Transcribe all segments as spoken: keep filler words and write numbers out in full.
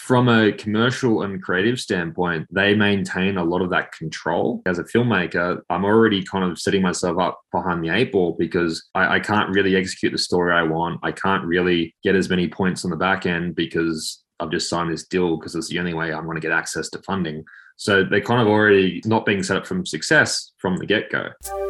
from a commercial and creative standpoint, they maintain a lot of that control. As a filmmaker, I'm already kind of setting myself up behind the eight ball because I, I can't really execute the story I want. I can't really get as many points on the back end because I've just signed this deal because it's the only way I'm going to get access to funding. So they're kind of already not being set up from success from the get-go.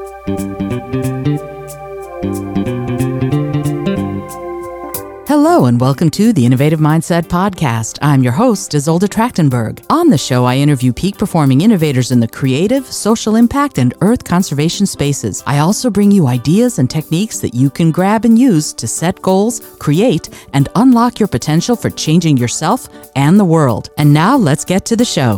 Hello and welcome to the Innovative Mindset Podcast. I'm your host, Isolde Trachtenberg. On the show, I interview peak-performing innovators in the creative, social impact, and earth conservation spaces. I also bring you ideas and techniques that you can grab and use to set goals, create, and unlock your potential for changing yourself and the world. And now let's get to the show.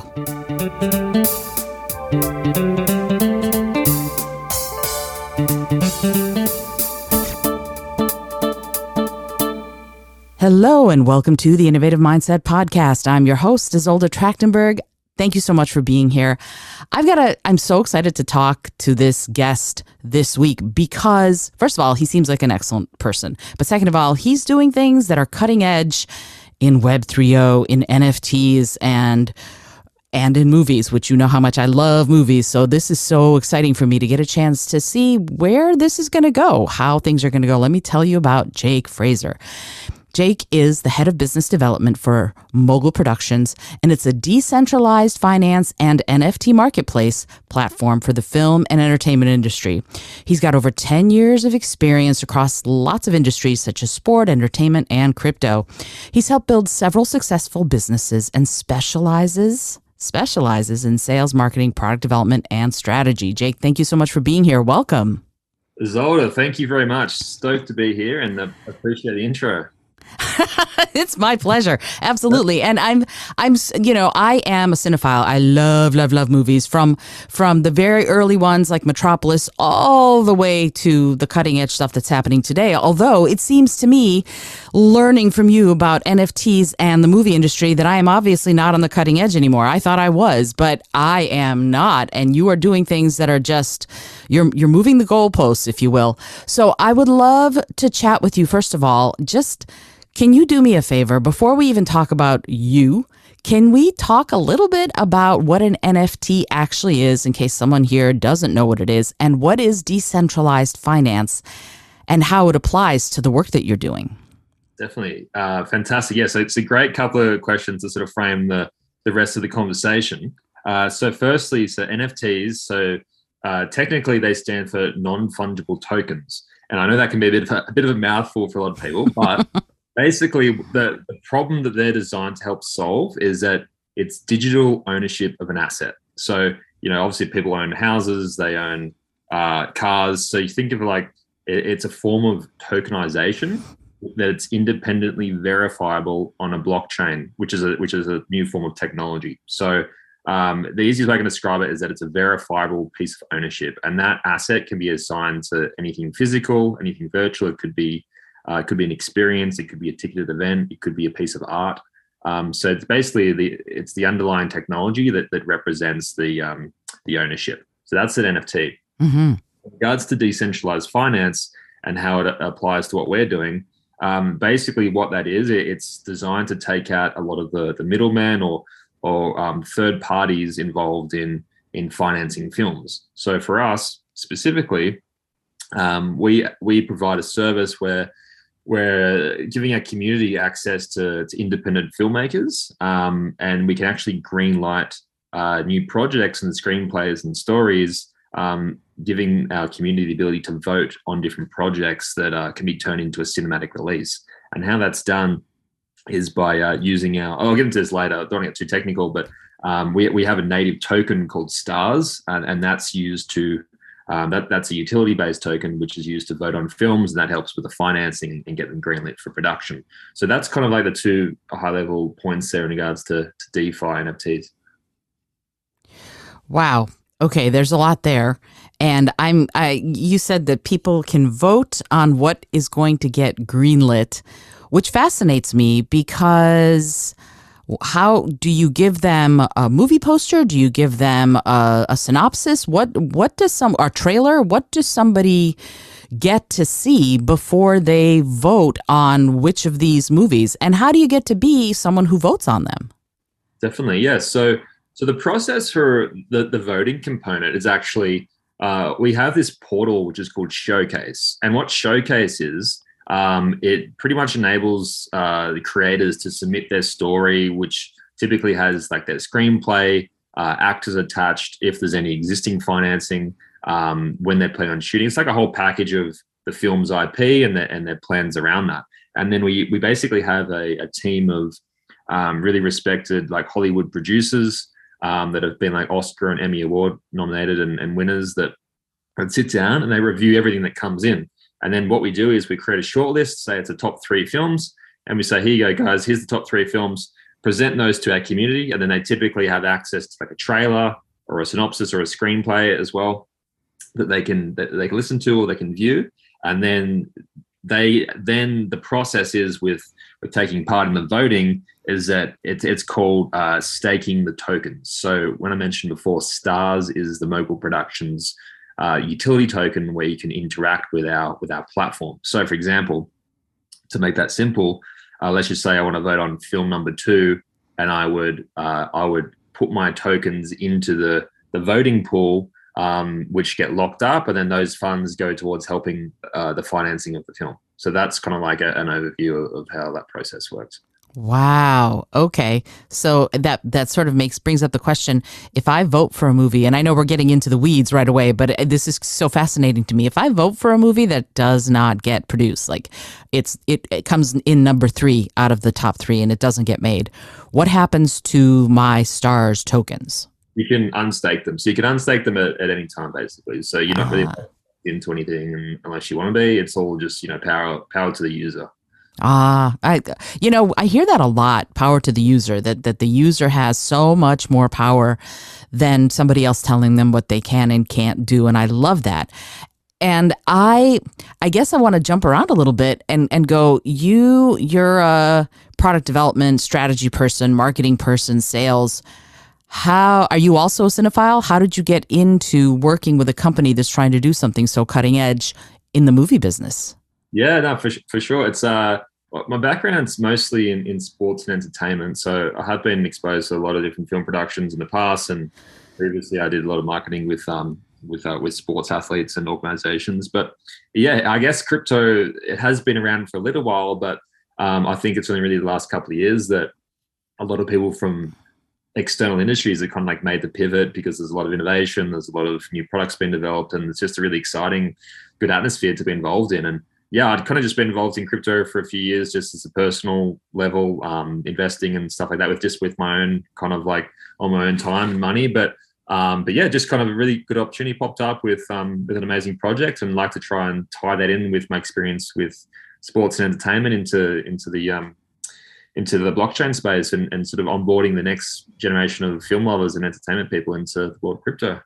Hello and welcome to the Innovative Mindset Podcast. I'm your host, Isolde Trachtenberg. Thank you so much for being here. I've got a, I'm so excited to talk to this guest this week because, first of all, he seems like an excellent person. But second of all, he's doing things that are cutting edge in Web three point oh, in N F Ts, and and in movies, which you know how much I love movies. So this is so exciting for me to get a chance to see where this is going to go, how things are going to go. Let me tell you about Jake Fraser. Jake is the head of business development for Mogul Productions, and it's a decentralized finance and N F T marketplace platform for the film and entertainment industry. He's got over ten years of experience across lots of industries such as sport, entertainment, and crypto. He's helped build several successful businesses and specializes specializes in sales, marketing, product development, and strategy. Jake, thank you so much for being here. Welcome. Isolde, thank you very much. Stoked to be here and uh, appreciate the intro. It's my pleasure. Absolutely. And I'm, I'm, you know, I am a cinephile. I love, love, love movies from, from the very early ones like Metropolis all the way to the cutting edge stuff that's happening today. Although it seems to me, learning from you about N F Ts and the movie industry, that I am obviously not on the cutting edge anymore. I thought I was, but I am not. And you are doing things that are just, you're, you're moving the goalposts, if you will. So I would love to chat with you, first of all. Just, can you do me a favor before we even talk about you? Can we talk a little bit about what an N F T actually is in case someone here doesn't know what it is, and what is decentralized finance and how it applies to the work that you're doing? Definitely. Uh, fantastic. Yeah, so it's a great couple of questions to sort of frame the, the rest of the conversation. Uh, so firstly, so N F Ts, so uh, technically they stand for non-fungible tokens. And I know that can be a bit of a, a bit of a mouthful for a lot of people, but basically, the, the problem that they're designed to help solve is that it's digital ownership of an asset. So, you know, obviously people own houses, they own uh, cars. So you think of it like it, it's a form of tokenization that it's independently verifiable on a blockchain, which is a which is a new form of technology. So um, the easiest way I can describe it is that it's a verifiable piece of ownership, and that asset can be assigned to anything physical, anything virtual. It could be Uh, it could be an experience. It could be a ticketed event. It could be a piece of art. Um, so it's basically the it's the underlying technology that that represents the um, the ownership. So that's an N F T. Mm-hmm. In regards to decentralized finance and how it applies to what we're doing, um, basically what that is, it, it's designed to take out a lot of the the middlemen or or um, third parties involved in in financing films. So for us specifically, um, we we provide a service where we're giving our community access to, to independent filmmakers, um, and we can actually green light uh, new projects and screenplays and stories, um, giving our community the ability to vote on different projects that uh, can be turned into a cinematic release. And how that's done is by uh, using our, oh, I'll get into this later, don't want to get too technical, but um, we, we have a native token called STARS, and, and that's used to Um, that that's a utility-based token which is used to vote on films, and that helps with the financing and get them greenlit for production. So that's kind of like the two high-level points there in regards to, to DeFi N F Ts. Wow. Okay, there's a lot there, and I'm. I you said that people can vote on what is going to get greenlit, which fascinates me because how do you give them a movie poster? Do you give them a, a synopsis? What what does some a trailer? What does somebody get to see before they vote on which of these movies? And how do you get to be someone who votes on them? Definitely, yes. So, so the process for the, the voting component is actually, uh, we have this portal which is called Showcase. And what Showcase is, um, it pretty much enables uh, the creators to submit their story, which typically has like their screenplay, uh, actors attached, if there's any existing financing, um, when they're planning on shooting. It's like a whole package of the film's I P and their, and their plans around that. And then we we basically have a, a team of um, really respected like Hollywood producers um, that have been like Oscar and Emmy Award nominated and, and winners that, that sit down and they review everything that comes in. And then what we do is we create a short list, say it's a top three films, and we say, here you go, guys, here's the top three films, present those to our community. And then they typically have access to like a trailer or a synopsis or a screenplay as well that they can that they can listen to or they can view. And then they then the process is with, with taking part in the voting is that it's it's called uh, staking the tokens. So when I mentioned before, STARS is the Mogul Productions uh, utility token where you can interact with our with our platform. So for example, to make that simple, uh, let's just say I want to vote on film number two, and I would uh, I would put my tokens into the the voting pool, um, which get locked up, and then those funds go towards helping uh, the financing of the film. So that's kind of like a, an overview of, of how that process works. Wow. Okay. So that that sort of makes brings up the question, if I vote for a movie, and I know we're getting into the weeds right away, but this is so fascinating to me. If I vote for a movie that does not get produced, like it's it, it comes in number three out of the top three and it doesn't get made, what happens to my STARS tokens? You can unstake them. So you can unstake them at, at any time, basically. So you're not really Ah. into anything unless you want to be. It's all just, you know, power power to the user. Ah, I, you know, I hear that a lot, power to the user, that, that the user has so much more power than somebody else telling them what they can and can't do. And I love that. And I, I guess I want to jump around a little bit and, and go, you, you're a product development strategy person, marketing person, sales. How are you also a cinephile? How did you get into working with a company that's trying to do something so cutting edge in the movie business? Yeah, no, for for sure. It's uh, my background's mostly in, in sports and entertainment. So I have been exposed to a lot of different film productions in the past, and previously I did a lot of marketing with um with uh, with sports athletes and organizations. But yeah, I guess crypto, it has been around for a little while, but um, I think it's only really the last couple of years that a lot of people from external industries have kind of like made the pivot, because there's a lot of innovation, there's a lot of new products being developed, and it's just a really exciting, good atmosphere to be involved in. And yeah, I'd kind of just been involved in crypto for a few years, just as a personal level, um, investing and stuff like that, with just with my own kind of like on my own time and money. But um, but yeah, just kind of a really good opportunity popped up with um, with an amazing project, and like to try and tie that in with my experience with sports and entertainment into into the um, into the blockchain space, and, and sort of onboarding the next generation of film lovers and entertainment people into the world of crypto.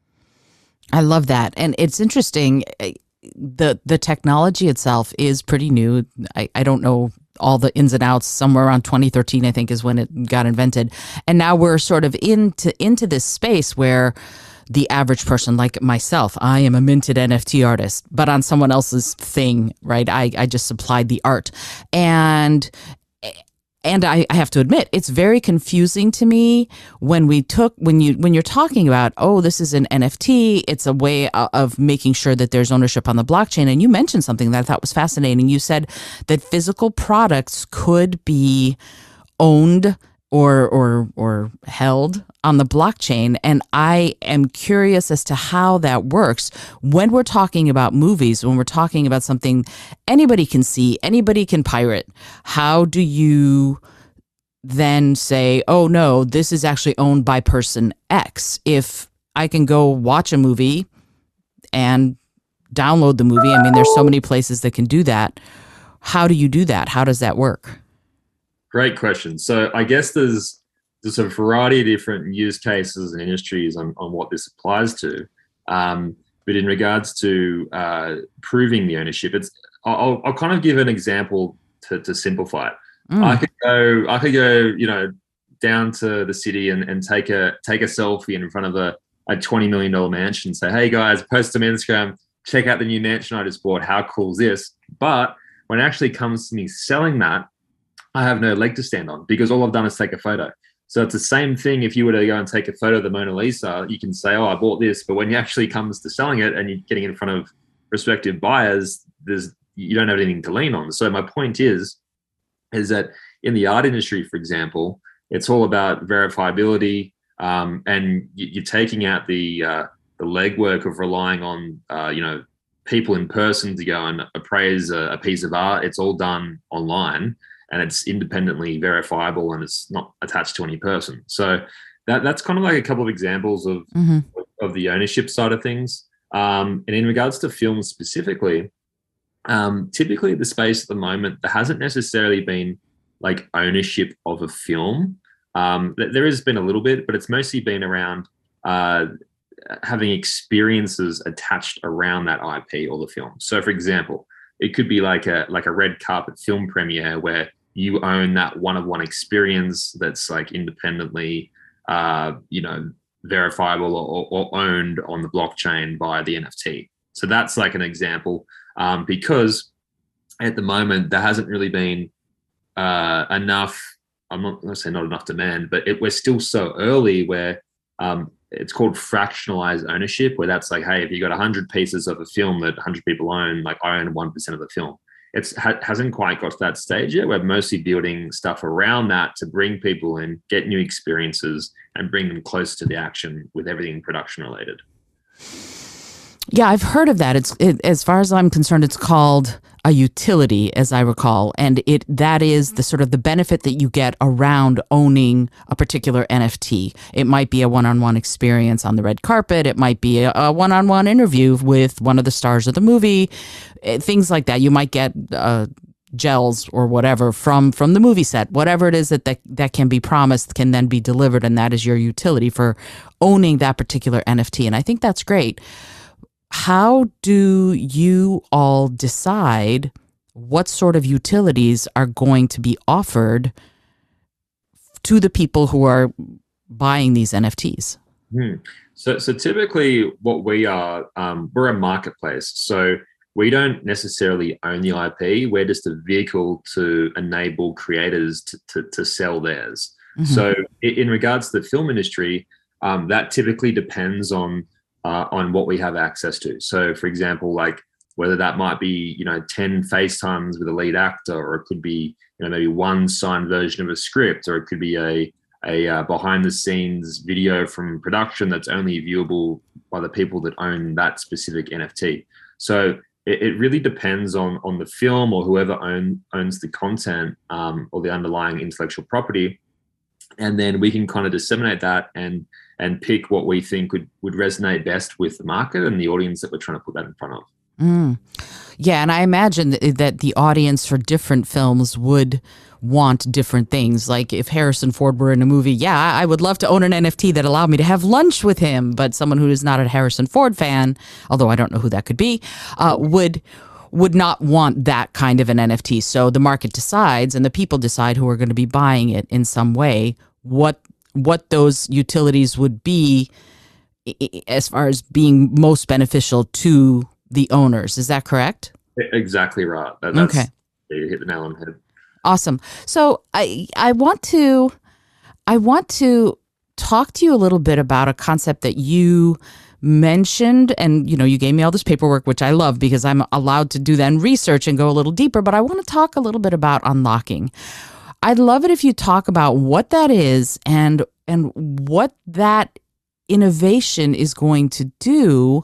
I love that. And it's interesting. The the technology itself is pretty new. I, I don't know all the ins and outs. Somewhere around twenty thirteen, I think, is when it got invented. And now we're sort of into into this space where the average person like myself, I am a minted N F T artist, but on someone else's thing, right? I, I just supplied the art. And And I, I have to admit, it's very confusing to me when we took when you when you're talking about, oh, this is an N F T. It's a way of making sure that there's ownership on the blockchain. And you mentioned something that I thought was fascinating. You said that physical products could be owned or or or held on the blockchain. And I am curious as to how that works when we're talking about movies, when we're talking about something anybody can see, anybody can pirate. How do you then say, oh no, this is actually owned by person X? If I can go watch a movie and download the movie, I mean, there's so many places that can do that. How do you do that? How does that work? Great question. So I guess there's there's a variety of different use cases and industries on, on what this applies to. Um, but in regards to uh, proving the ownership, it's I'll, I'll kind of give an example to, to simplify it. Mm. I could go, I could go, you know, down to the city and, and take a take a selfie in front of a, a twenty million dollars mansion and say, hey guys, post on Instagram. check out the new mansion I just bought. How cool is this? But when it actually comes to me selling that, I have no leg to stand on because all I've done is take a photo. So it's the same thing. If you were to go and take a photo of the Mona Lisa, you can say, oh, I bought this. But when it actually comes to selling it and you're getting in front of prospective buyers, there's you don't have anything to lean on. So my point is, is that in the art industry, for example, it's all about verifiability, um, and you're taking out the uh, the legwork of relying on uh, you know people in person to go and appraise a, a piece of art. It's all done online. And it's independently verifiable and it's not attached to any person. So that that's kind of like a couple of examples of, mm-hmm. of the ownership side of things. Um, and in regards to films specifically, um, typically the space at the moment, there hasn't necessarily been like ownership of a film. Um, there has been a little bit, but it's mostly been around uh, having experiences attached around that I P or the film. So for example, it could be like a like a red carpet film premiere where you own that one-of-one experience that's like independently, uh, you know, verifiable or, or owned on the blockchain by the N F T. So that's like an example, um, because at the moment there hasn't really been uh, enough. I'm not going to say not enough demand, but it, we're still so early where um, it's called fractionalized ownership, where that's like, hey, if you got one hundred pieces of a film that one hundred people own, like I own one percent of the film. It ha- hasn't quite got to that stage yet. We're mostly building stuff around that to bring people in, get new experiences, and bring them close to the action with everything production related. Yeah, I've heard of that. It's it, as far as I'm concerned, it's called a utility, as I recall, and it that is the sort of the benefit that you get around owning a particular N F T. It might be a one-on-one experience on the red carpet. It might be a, a one-on-one interview with one of the stars of the movie. Things like that. You might get uh, gels or whatever from from the movie set. Whatever it is that, that that can be promised can then be delivered, and that is your utility for owning that particular N F T. And I think that's great. How do you all decide what sort of utilities are going to be offered to the people who are buying these N F Ts? Hmm. So, so typically what we are, um, we're a marketplace. So we don't necessarily own the I P. We're just a vehicle to enable creators to, to, to sell theirs. Mm-hmm. So in regards to the film industry, um, that typically depends on Uh, on what we have access to. So for example, like whether that might be, you know, ten FaceTimes with a lead actor, or it could be, you know, maybe one signed version of a script, or it could be a, a uh, behind the scenes video from production that's only viewable by the people that own that specific N F T. So it, it really depends on, on the film or whoever own, owns the content, um, or the underlying intellectual property. And then we can kind of disseminate that and and pick what we think would, would resonate best with the market and the audience that we're trying to put that in front of. Mm. Yeah, and I imagine that the audience for different films would want different things. Like if Harrison Ford were in a movie, yeah, I would love to own an N F T that allowed me to have lunch with him. But someone who is not a Harrison Ford fan, although I don't know who that could be, uh, would would not want that kind of an N F T. So the market decides, and the people decide who are going to be buying it in some way, what what those utilities would be as far as being most beneficial to the owners. Is that correct? Exactly right. That, that's, okay. You hit the nail on the head. Awesome. So I I want to I want to talk to you a little bit about a concept that you mentioned, and you know, you gave me all this paperwork, which I love because I'm allowed to do then research and go a little deeper, but I want to talk a little bit about unlocking. I'd love it if you talk about what that is and and what that innovation is going to do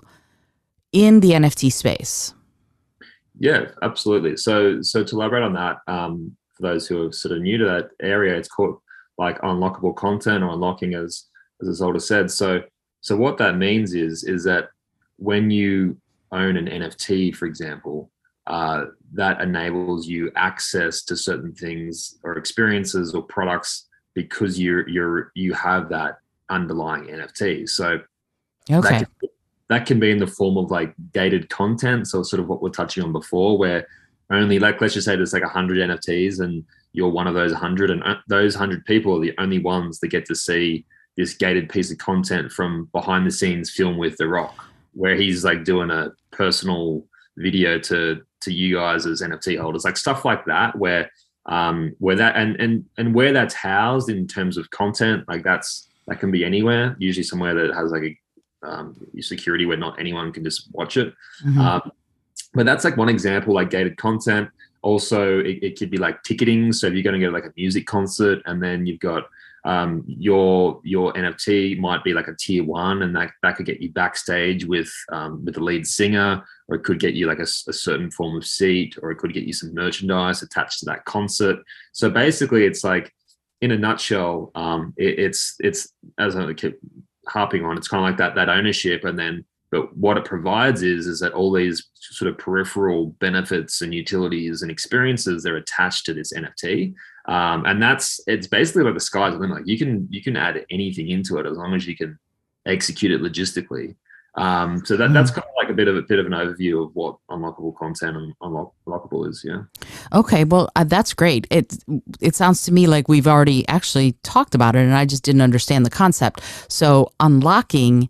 in the N F T space. Yeah, absolutely. So so to elaborate on that, um, for those who are sort of new to that area, it's called like unlockable content or unlocking, as as Isolde said. So so what that means is is that when you own an N F T, for example, uh, that enables you access to certain things or experiences or products because you're you're you have that underlying N F T. So okay. that can, that can be in the form of like gated content. So sort of what we're touching on before, where only like, let's just say there's like a hundred N F Ts and you're one of those hundred, and those hundred people are the only ones that get to see this gated piece of content from behind the scenes film with The Rock. where he's like doing a personal video to to you guys as N F T holders, like stuff like that, where um where that and and and where that's housed in terms of content, like that's that can be anywhere, usually somewhere that has like a um security where not anyone can just watch it. Mm-hmm. Um, but that's like one example, like gated content. Also, it, it could be like ticketing. So if you're going to go to like a music concert, and then you've got um, your your N F T might be like a tier one, and that, that could get you backstage with um, with the lead singer, or it could get you like a, a certain form of seat, or it could get you some merchandise attached to that concert. So basically, it's like, in a nutshell, um, it, it's it's as I keep harping on, it's kind of like that that ownership, and then. But what it provides is, is that all these sort of peripheral benefits and utilities and experiences, they're attached to this N F T. Um, and that's, it's basically like the sky's the limit. Like you can, you can add anything into it as long as you can execute it logistically. Um, so that, that's kind of like a bit of a bit of an overview of what unlockable content and unlock, unlockable is. Yeah. Okay. Well, uh, that's great. It, it sounds to me like we've already actually talked about it, and I just didn't understand the concept. So unlocking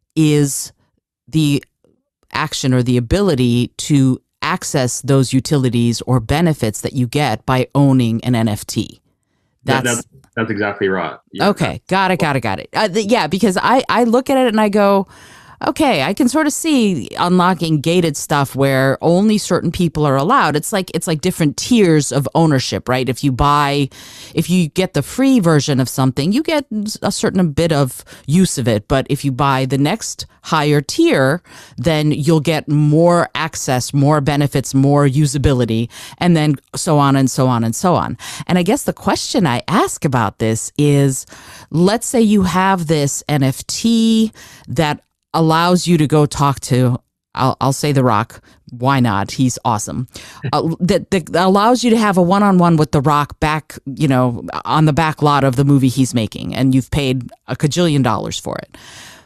is the action or the ability to access those utilities or benefits that you get by owning an N F T. That's that, that's, that's exactly right. Yeah. Okay, got it, got it, got it. Uh, th- yeah, because I, I look at it and I go, okay, I can sort of see unlocking gated stuff where only certain people are allowed. It's like it's like different tiers of ownership, right? If you buy, if you get the free version of something, you get a certain bit of use of it. But if you buy the next higher tier, then you'll get more access, more benefits, more usability, and then so on and so on and so on. And I guess the question I ask about this is, let's say you have this N F T that allows you to go talk to, I'll, I'll say The Rock. Why not? He's awesome. Uh, that, that allows you to have a one-on-one with The Rock back, you know, on the back lot of the movie he's making, and you've paid a cajillion dollars for it.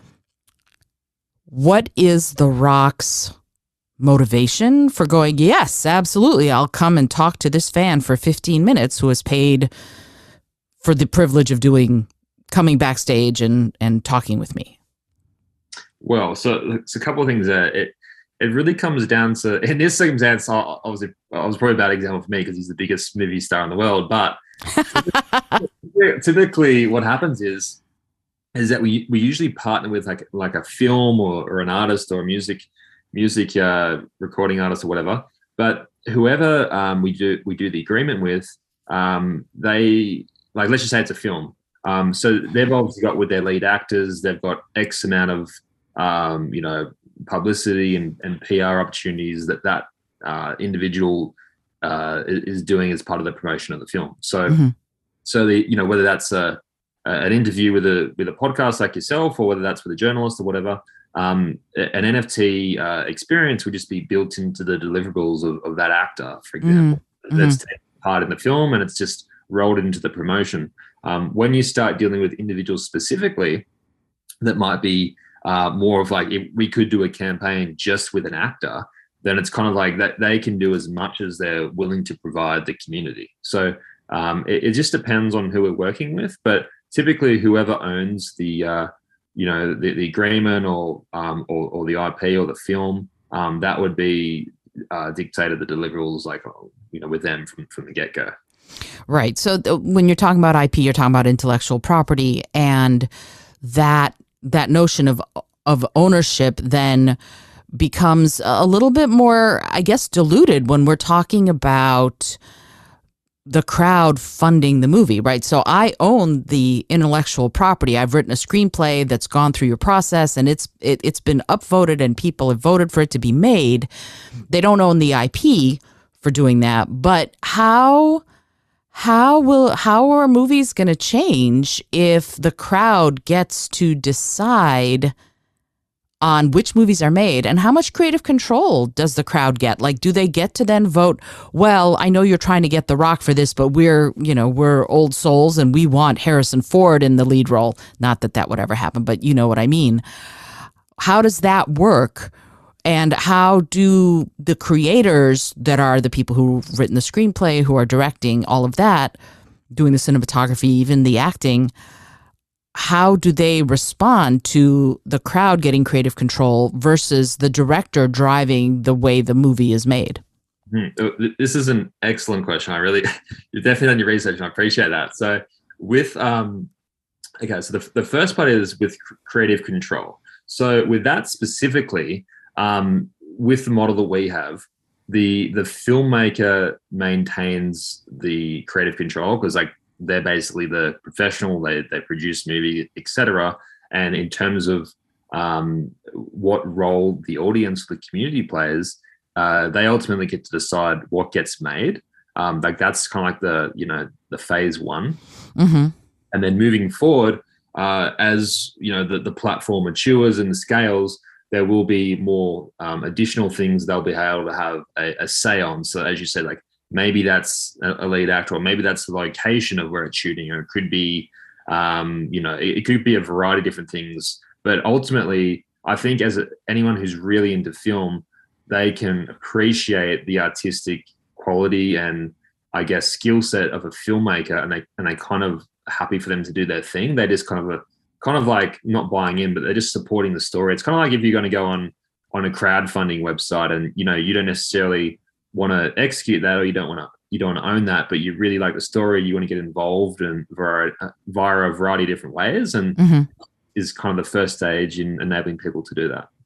What is The Rock's motivation for going, yes, absolutely, I'll come and talk to this fan for fifteen minutes who has paid for the privilege of doing, coming backstage and, and talking with me? Well, so it's a couple of things there. It it really comes down to, in this circumstance, obviously, I was probably a bad example for me because he's the biggest movie star in the world. But typically, what happens is is that we we usually partner with like like a film or, or an artist or a music music uh, recording artist or whatever. But whoever um, we do we do the agreement with, um, they like let's just say it's a film. Um, so they've obviously got with their lead actors, they've got X amount of um, you know, publicity and, and P R opportunities that that uh, individual uh, is doing as part of the promotion of the film. So, mm-hmm. so the you know whether that's a, a, an interview with a with a podcast like yourself, or whether that's with a journalist or whatever, um, an N F T uh, experience would just be built into the deliverables of, of that actor, for example, mm-hmm. that's taking part in the film, and it's just rolled into the promotion. Um, when you start dealing with individuals specifically, that might be Uh, more of like, if we could do a campaign just with an actor, then it's kind of like that they can do as much as they're willing to provide the community. So um, it, it just depends on who we're working with, but typically whoever owns the, uh, you know, the, the agreement or, um, or or the I P or the film, um, that would be uh, dictated the deliverables, like, you know, with them from from the get go. Right. So th- when you're talking about I P, you're talking about intellectual property, and that. that notion of of ownership then becomes a little bit more, I guess, diluted when we're talking about the crowd funding the movie, right? So I own the intellectual property. I've written a screenplay that's gone through your process, and it's it, it's been upvoted, and people have voted for it to be made. They don't own the I P for doing that, but how... How will how are movies going to change if the crowd gets to decide on which movies are made, and how much creative control does the crowd get? Like, do they get to then vote, well, I know you're trying to get The Rock for this, but we're, you know, we're old souls and we want Harrison Ford in the lead role. Not that that would ever happen, but you know what I mean. How does that work? And how do the creators that are the people who've written the screenplay, who are directing all of that, doing the cinematography, even the acting, how do they respond to the crowd getting creative control versus the director driving the way the movie is made? Hmm. This is an excellent question. I really, you've definitely done your research, and I appreciate that. So with, um, okay, so the, the first part is with creative control. So with that specifically, um, with the model that we have, the the filmmaker maintains the creative control because like they're basically the professional, they they produce movie, et cetera. And in terms of um, what role the audience, the community plays, uh, they ultimately get to decide what gets made. Um, like that's kind of like the, you know, the phase one. Mm-hmm. And then moving forward, uh, as, you know, the, the platform matures and the scales, there will be more um, additional things they'll be able to have a, a say on. So as you said, like, maybe that's a lead actor, or maybe that's the location of where it's shooting, or it could be, um, you know, it, it could be a variety of different things. But ultimately, I think as a, anyone who's really into film, they can appreciate the artistic quality and, I guess, skill set of a filmmaker, and they and they kind of happy for them to do their thing. They just kind of a, kind of like not buying in, but they're just supporting the story. It's kind of like if you're going to go on on a crowdfunding website, and you know you don't necessarily want to execute that, or you don't want to you don't want to own that, but you really like the story, you want to get involved and via, via a variety of different ways, and mm-hmm. is kind of the first stage in enabling people to do that.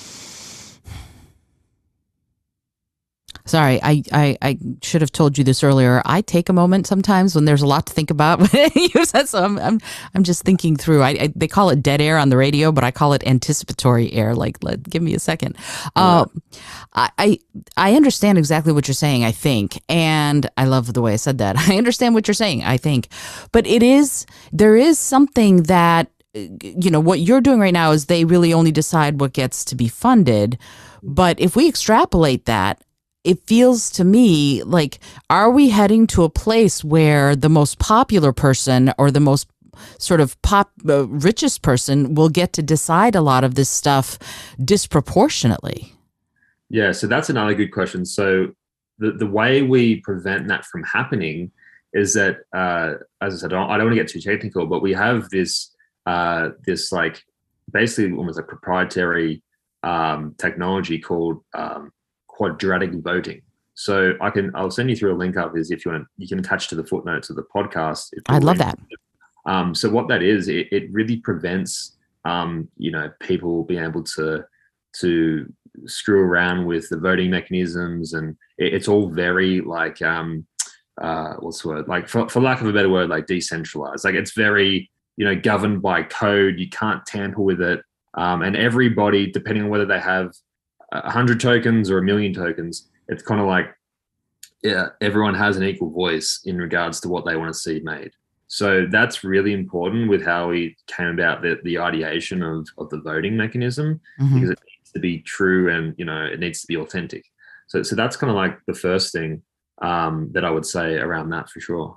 Sorry, I, I, I should have told you this earlier. I take a moment sometimes when there's a lot to think about. so I'm, I'm I'm just thinking through. I, I they call it dead air on the radio, but I call it anticipatory air. Like, let give me a second. Yeah. Uh, I, I I understand exactly what you're saying, I think, and I love the way I said that. I understand what you're saying, I think, but it is there is something that, you know, what you're doing right now is they really only decide what gets to be funded. But if we extrapolate that, it feels to me like, are we heading to a place where the most popular person or the most sort of pop uh, richest person will get to decide a lot of this stuff disproportionately? Yeah, so that's another good question. So the, the way we prevent that from happening is that, uh, as I said, I don't, I don't want to get too technical, but we have this, uh, this like basically almost a proprietary um, technology called um, quadratic voting. So I can, I'll send you through a link up is if you want, you can attach to the footnotes of the podcast. I'd love that. Um, so what that is, it, it really prevents, um, you know, people being able to, to screw around with the voting mechanisms. And it, it's all very like, um, uh, what's the word? Like for, for lack of a better word, like decentralized. Like it's very, you know, governed by code. You can't tamper with it. Um, and everybody, depending on whether they have a hundred tokens or a million tokens, it's kind of like, yeah, everyone has an equal voice in regards to what they want to see made. So that's really important with how we came about the, the ideation of, of the voting mechanism, mm-hmm. because it needs to be true and, you know, it needs to be authentic. So, so that's kind of like the first thing um, that I would say around that for sure.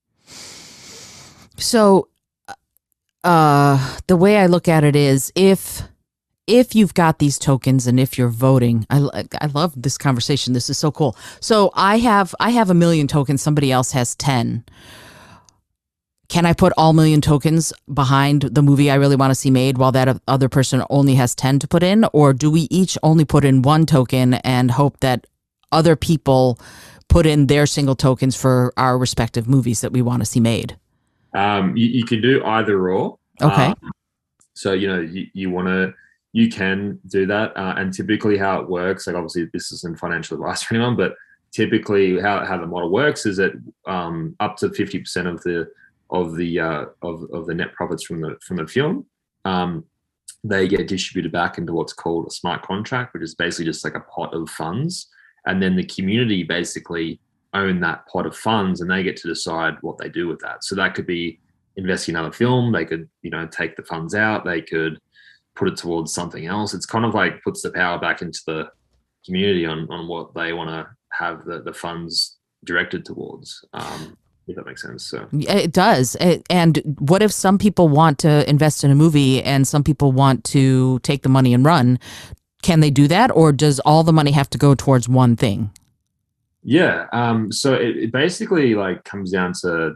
So uh, the way I look at it is if, If you've got these tokens and if you're voting, I, I love this conversation. This is so cool. So I have I have a million tokens. Somebody else has ten. Can I put all million tokens behind the movie I really want to see made while that other person only has ten to put in? Or do we each only put in one token and hope that other people put in their single tokens for our respective movies that we want to see made? Um, you, you can do either or. Okay. Um, so, you know, you, you want to... You can do that. Uh, and typically how it works, like obviously this isn't financial advice for anyone, but typically how, how the model works is that um, up to fifty percent of the of the uh, of, of the net profits from the from the film, um, they get distributed back into what's called a smart contract, which is basically just like a pot of funds. And then the community basically own that pot of funds and they get to decide what they do with that. So that could be investing in another film. They could, you know, take the funds out. They could put it towards something else. It's kind of like puts the power back into the community on, on what they want to have the, the funds directed towards, um, if that makes sense. So it does. And what if some people want to invest in a movie and some people want to take the money and run? Can they do that? Or does all the money have to go towards one thing? Yeah. Um, so it, it basically like comes down to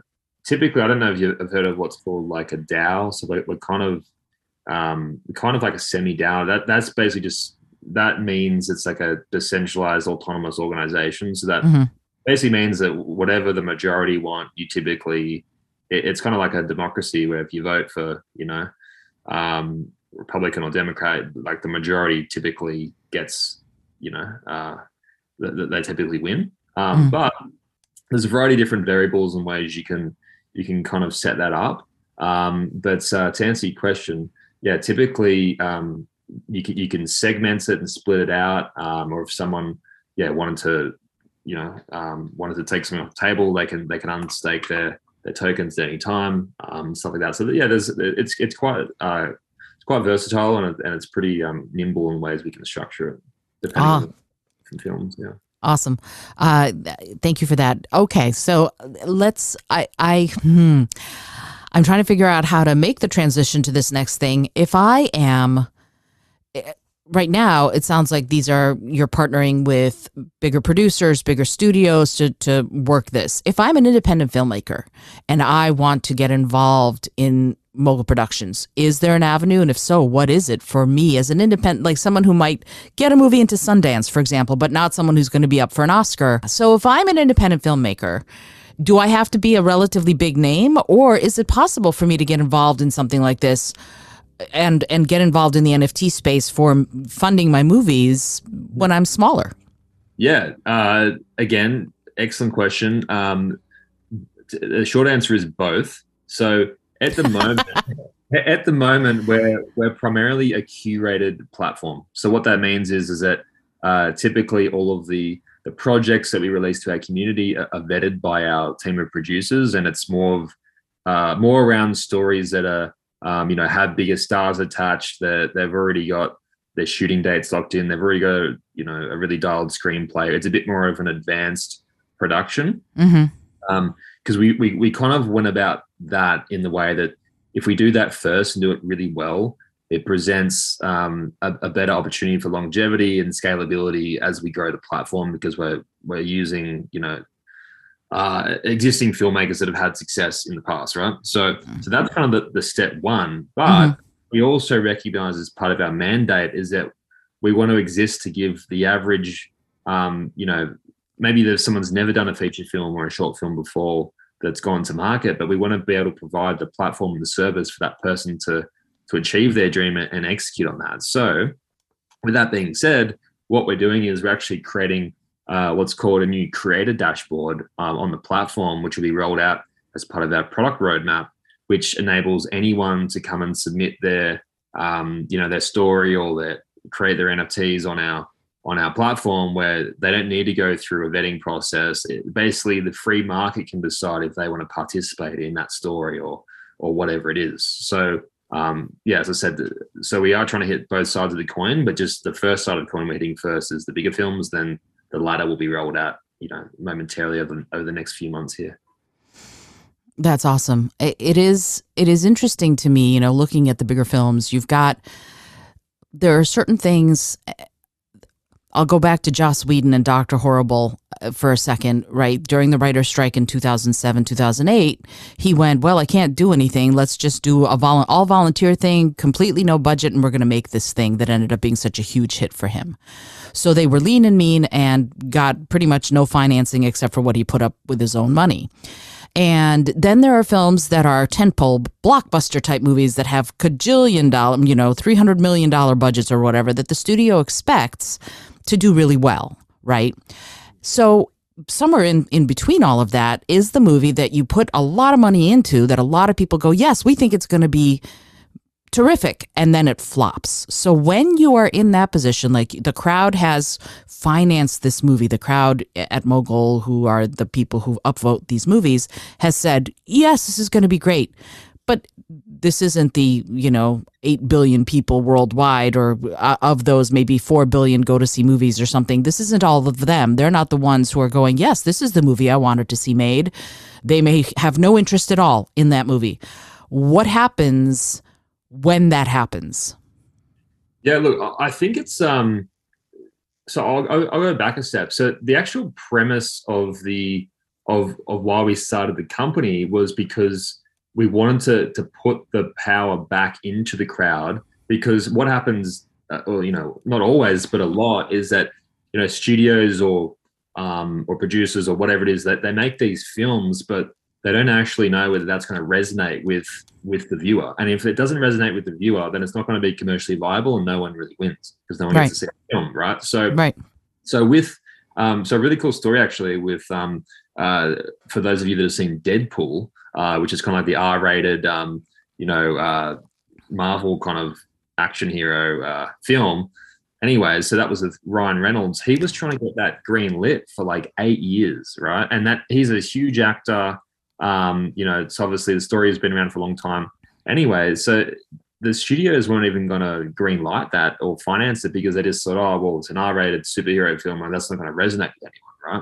typically, I don't know if you've heard of what's called like a DAO. So we're, we're kind of um, kind of like a semi DAO. That that's basically just that means it's like a decentralized autonomous organization. So that Mm-hmm. basically means that whatever the majority want, you typically it, it's kind of like a democracy where if you vote for you know um, Republican or Democrat, like the majority typically gets you know uh, they, they typically win. Um, Mm-hmm. but there's a variety of different variables and ways you can you can kind of set that up. Um, but uh, to answer your question, yeah, typically um, you can you can segment it and split it out. Um, or if someone yeah wanted to you know um, wanted to take something off the table, they can they can unstake their their tokens at any time, um, stuff like that. So yeah, there's it's it's quite uh, it's quite versatile and, it, and it's pretty um, nimble in ways we can structure it depending Ah. on the different films. Yeah. Awesome. Uh, th- thank you for that. Okay, so let's. I. I. Hmm, I'm trying to figure out how to make the transition to this next thing. If I am right now, it sounds like these are you're partnering with bigger producers, bigger studios to to work this. If I'm an independent filmmaker and I want to get involved in Mogul Productions, is there an avenue? And if so, what is it for me as an independent, like someone who might get a movie into Sundance, for example, but not someone who's going to be up for an Oscar? So if I'm an independent filmmaker, do I have to be a relatively big name, or is it possible for me to get involved in something like this and and get involved in the N F T space for funding my movies when I'm smaller? Yeah. Uh, again, excellent question. Um, the short answer is both. So at the moment, at the moment, we're we're primarily a curated platform. So what that means is is that uh, typically all of the the projects that we release to our community are, are vetted by our team of producers, and it's more of uh, more around stories that are um, you know have bigger stars attached. That they've already got their shooting dates locked in. They've already got you know a really dialed screenplay. It's a bit more of an advanced production. Mm-hmm. Um, because we, we we kind of went about that in the way that if we do that first and do it really well, it presents um, a, a better opportunity for longevity and scalability as we grow the platform, because we're we're using you know uh, existing filmmakers that have had success in the past, right? So so that's kind of the, the step one. But Mm-hmm. we also recognize as part of our mandate is that we want to exist to give the average um, you know maybe there's someone's never done a feature film or a short film before that's gone to market, but we want to be able to provide the platform and the service for that person to to achieve their dream and execute on that. So with that being said, what we're doing is we're actually creating uh, what's called a new creator dashboard um, on the platform, which will be rolled out as part of our product roadmap, which enables anyone to come and submit their um, you know their story or their create their N F Ts on our on our platform, where they don't need to go through a vetting process. It, basically, the free market can decide if they want to participate in that story or or whatever it is. So, um, yeah, as I said, so we are trying to hit both sides of the coin, but just the first side of the coin we're hitting first is the bigger films. Then the latter will be rolled out, you know, momentarily over, over the next few months here. That's awesome. It, it is. It is interesting to me, you know, looking at the bigger films. You've got there are certain things. I'll go back to Joss Whedon and Doctor Horrible for a second, right? During the writer's strike in two thousand seven, two thousand eight, he went, well, I can't do anything. Let's just do a vol- all volunteer thing, completely no budget, and we're going to make this thing that ended up being such a huge hit for him. So they were lean and mean and got pretty much no financing except for what he put up with his own money. And then there are films that are tentpole blockbuster type movies that have cajillion dollar, you know, three hundred million dollars budgets or whatever that the studio expects to do really well, right? So somewhere in, in between all of that is the movie that you put a lot of money into that a lot of people go, yes, we think it's going to be terrific, and then it flops. So when you are in that position, like the crowd has financed this movie, the crowd at Mogul, who are the people who upvote these movies, has said, yes, this is going to be great. But this isn't the, you know, eight billion people worldwide, or uh, of those, maybe four billion go to see movies or something. This isn't all of them. They're not the ones who are going, yes, this is the movie I wanted to see made. They may have no interest at all in that movie. What happens when that happens? Yeah, look, I think it's, um, so I'll, I'll, I'll go back a step. So the actual premise of the of of why we started the company was because we wanted to to put the power back into the crowd. Because what happens, uh, or you know, not always, but a lot, is that you know studios or um, or producers or whatever it is that they make these films, but they don't actually know whether that's going to resonate with with the viewer. And if it doesn't resonate with the viewer, then it's not going to be commercially viable, and no one really wins because no one Right. gets to see the film, right? So, Right. so with um, so a really cool story actually with um, uh, for those of you that have seen Deadpool, uh, which is kind of like the R-rated, um, you know, uh, Marvel kind of action hero uh, film. Anyways, so that was with Ryan Reynolds. He was trying to get that green lit for like eight years, right? And that he's a huge actor. Um, you know, it's obviously the story has been around for a long time. Anyways, so the studios weren't even going to green light that or finance it because they just thought, oh, well, it's an R-rated superhero film and that's not going to resonate with anyone, right?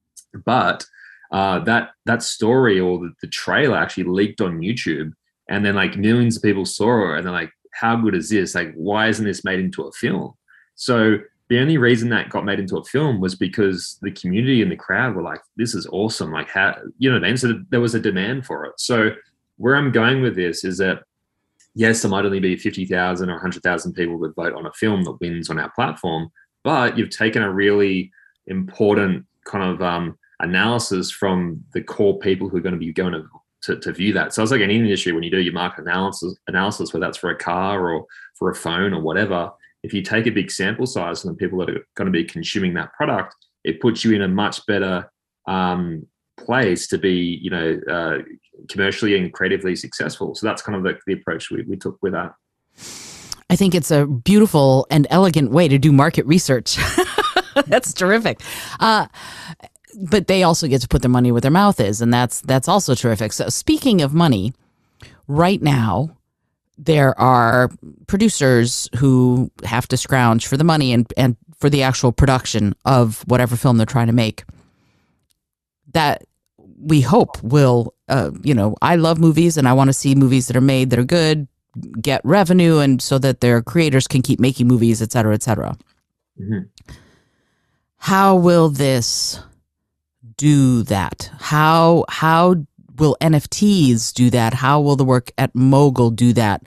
But uh, that that story or the, the trailer actually leaked on YouTube, and then like millions of people saw it, and they're like, how good is this? Like, why isn't this made into a film? So the only reason that got made into a film was because the community and the crowd were like, this is awesome. Like, how, you know what I mean? So there was a demand for it. So where I'm going with this is that, yes, there might only be fifty thousand or one hundred thousand people that vote on a film that wins on our platform, but you've taken a really important kind of um, analysis from the core people who are going to be going to, to, to view that. So it's like any industry, when you do your market analysis, analysis, whether that's for a car or for a phone or whatever, if you take a big sample size from the people that are going to be consuming that product, it puts you in a much better um, place to be, you know, uh, commercially and creatively successful. So that's kind of the, the approach we, we took with that. I think it's a beautiful and elegant way to do market research. That's terrific. Uh, but they also get to put their money where their mouth is, and that's that's also terrific. So speaking of money, right now, there are producers who have to scrounge for the money and, and for the actual production of whatever film they're trying to make. That we hope will, uh, you know, I love movies and I want to see movies that are made that are good, get revenue, and so that their creators can keep making movies, et cetera, et cetera. Mm-hmm. How will this do that? How, how will N F Ts do that? How will the work at Mogul do that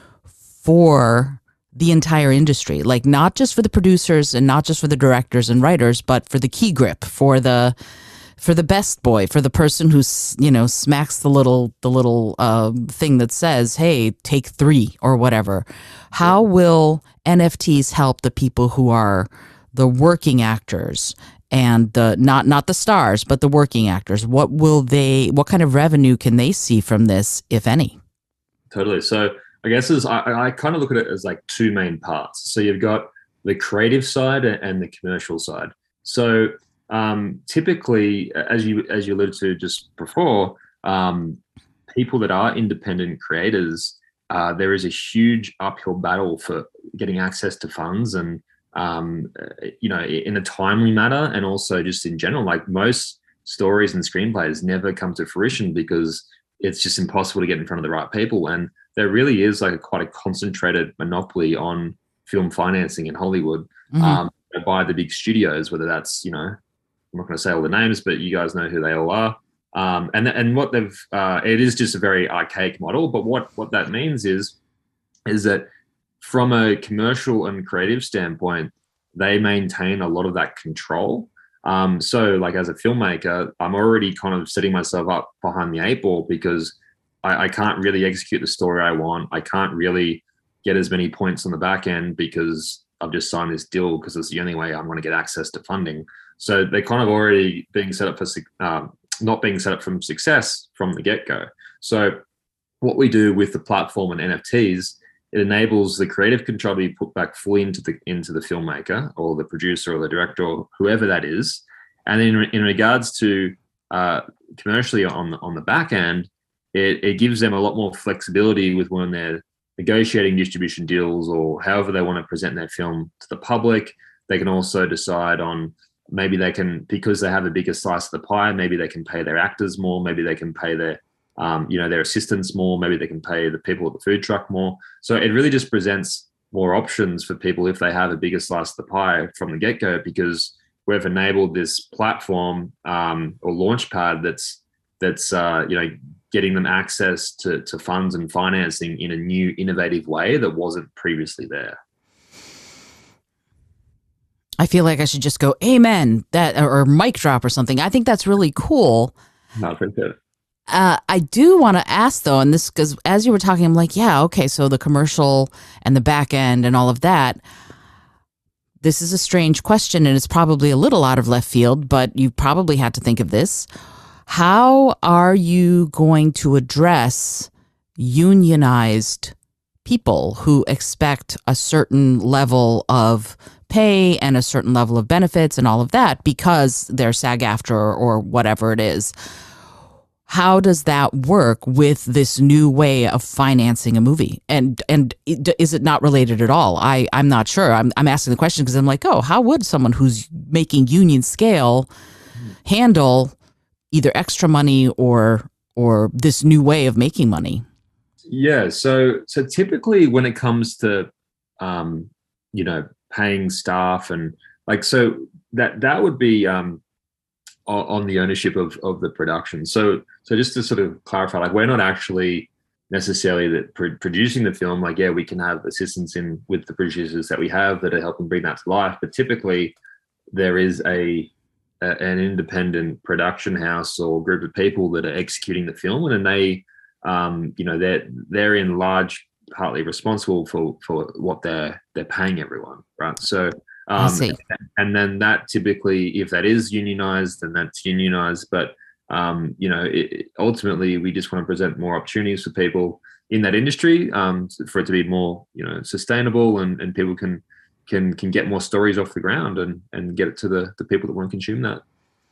for the entire industry? Like, not just for the producers and not just for the directors and writers, but for the key grip, for the for the best boy, for the person who's, you know, smacks the little the little uh, thing that says, "Hey, take three" or whatever. How will N F Ts help the people who are the working actors? And the not not the stars, but the working actors? What will they? What kind of revenue can they see from this, if any? Totally. So I guess as I, I kind of look at it as like two main parts. So you've got the creative side and the commercial side. So um, typically, as you as you alluded to just before, um, people that are independent creators, uh, there is a huge uphill battle for getting access to funds and Um, you know, in a timely manner, and also just in general. Like, most stories and screenplays never come to fruition because it's just impossible to get in front of the right people. And there really is like a, quite a concentrated monopoly on film financing in Hollywood, mm-hmm. um, by the big studios, whether that's, you know, I'm not going to say all the names, but you guys know who they all are. Um, and and what they've, uh, it is just a very archaic model. But what what that means is, is that from a commercial and creative standpoint, they maintain a lot of that control. Um, so like as a filmmaker, I'm already kind of setting myself up behind the eight ball because I, I can't really execute the story I want. I can't really get as many points on the back end because I've just signed this deal because it's the only way I'm going to get access to funding. So they're kind of already being set up for, um, not being set up from success from the get-go. So what we do with the platform and N F Ts, it enables the creative control to be put back fully into the into the filmmaker or the producer or the director or whoever that is. And in in regards to uh, commercially on the, on the back end, it, it gives them a lot more flexibility with when they're negotiating distribution deals or however they want to present their film to the public. They can also decide on, maybe they can, because they have a bigger slice of the pie, maybe they can pay their actors more, maybe they can pay their Um, you know, their assistants more, maybe they can pay the people at the food truck more. So it really just presents more options for people if they have a bigger slice of the pie from the get-go, because we've enabled this platform um, or launchpad that's that's uh, you know getting them access to to funds and financing in a new, innovative way that wasn't previously there. I feel like I should just go amen that or, or mic drop or something. I think that's really cool. No, I appreciate it. Uh, I do want to ask though, and this because as you were talking, I'm like, yeah, okay, so the commercial and the back end and all of that. This is a strange question, and it's probably a little out of left field, but you probably had to think of this. How are you going to address unionized people who expect a certain level of pay and a certain level of benefits and all of that because they're SAG-AFTRA or, or whatever it is? How does that work with this new way of financing a movie? And and is it not related at all? I, I'm not sure. I'm, I'm asking the question because I'm like, oh, how would someone who's making union scale handle either extra money or or this new way of making money? Yeah, so so typically when it comes to um, you know paying staff and like so that that would be um, on the ownership of of the production. So so just to sort of clarify, like we're not actually necessarily that pr- producing the film. Like yeah, we can have assistance in with the producers that we have that are helping bring that to life, but typically there is a a, an independent production house or group of people that are executing the film, and then they, um, you know, they're they're in large partly responsible for for what they're they're paying everyone, right? So, um, I see. and then that typically, if that is unionized, then that's unionized. But um, you know, it, ultimately, we just want to present more opportunities for people in that industry, um, for it to be more, you know, sustainable, and and people can. can can get more stories off the ground and and get it to the the people that want to consume that.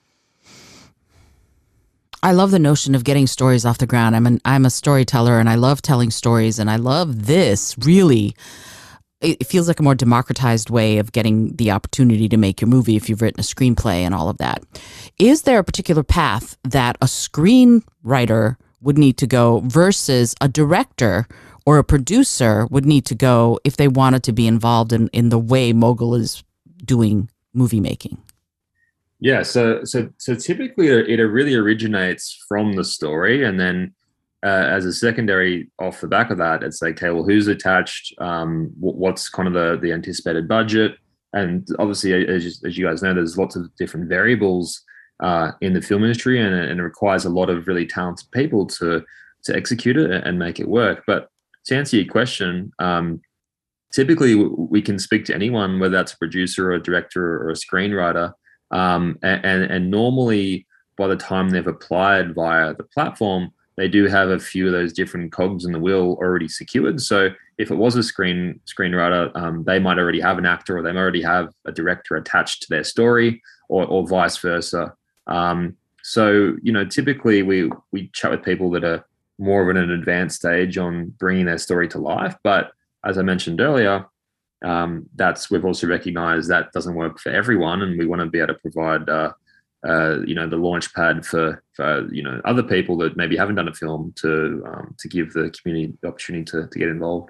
I love the notion of getting stories off the ground. I'm an I'm a storyteller and I love telling stories, and I love this really. It feels like a more democratized way of getting the opportunity to make your movie if you've written a screenplay and all of that. Is there a particular path that a screenwriter would need to go versus a director or a producer would need to go if they wanted to be involved in, in the way Mogul is doing movie making? Yeah, so so so typically it really originates from the story, and then uh, as a secondary off the back of that, it's like, okay, well, who's attached? Um, what's kind of the the anticipated budget? And obviously, as, as you guys know, there's lots of different variables uh, in the film industry, and, and it requires a lot of really talented people to to execute it and make it work. But to answer your question, um, typically we can speak to anyone, whether that's a producer or a director or a screenwriter. Um, and, and, and normally by the time they've applied via the platform, they do have a few of those different cogs in the wheel already secured. So if it was a screen screenwriter, um, they might already have an actor, or they might already have a director attached to their story, or, or vice versa. Um, so, you know, typically we, we chat with people that are more of an advanced stage on bringing their story to life. But as I mentioned earlier, um, that's we've also recognized that doesn't work for everyone, and we want to be able to provide, uh, uh, you know, the launch pad for, for you know other people that maybe haven't done a film to um, to give the community the opportunity to to get involved.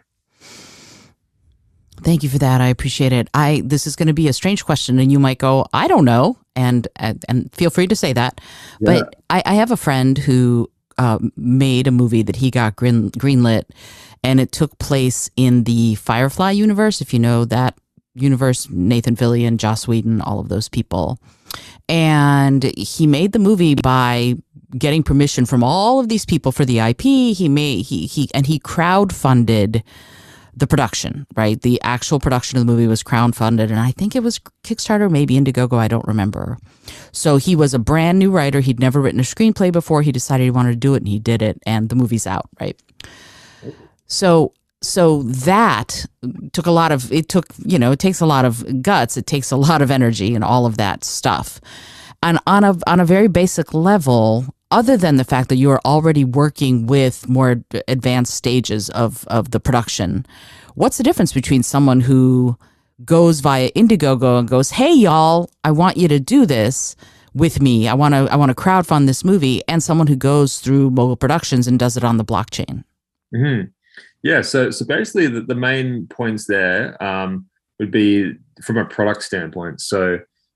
Thank you for that. I appreciate it. I this is going to be a strange question, and you might go, I don't know, and and, and feel free to say that. Yeah. But I, I have a friend who uh, made a movie that he got green, greenlit, and it took place in the Firefly universe. If you know that universe, Nathan Fillion, Joss Whedon, all of those people. And he made the movie by getting permission from all of these people for the I P. He made he he and he crowdfunded the production, right? The actual production of the movie was crowdfunded, and I think it was Kickstarter, maybe Indiegogo, I don't remember. So he was a brand new writer. He'd never written a screenplay before. He decided he wanted to do it, and he did it, and the movie's out, right? So so that took a lot of, it took, you know, it takes a lot of guts. It takes a lot of energy and all of that stuff. And on a on a very basic level, other than the fact that you are already working with more advanced stages of, of the production, what's the difference between someone who goes via Indiegogo and goes, hey, y'all, I want you to do this with me. I want to I want to crowdfund this movie, and someone who goes through Mogul Productions and does it on the blockchain? Mm-hmm. Yeah, so so basically the, the main points there um, would be from a product standpoint. So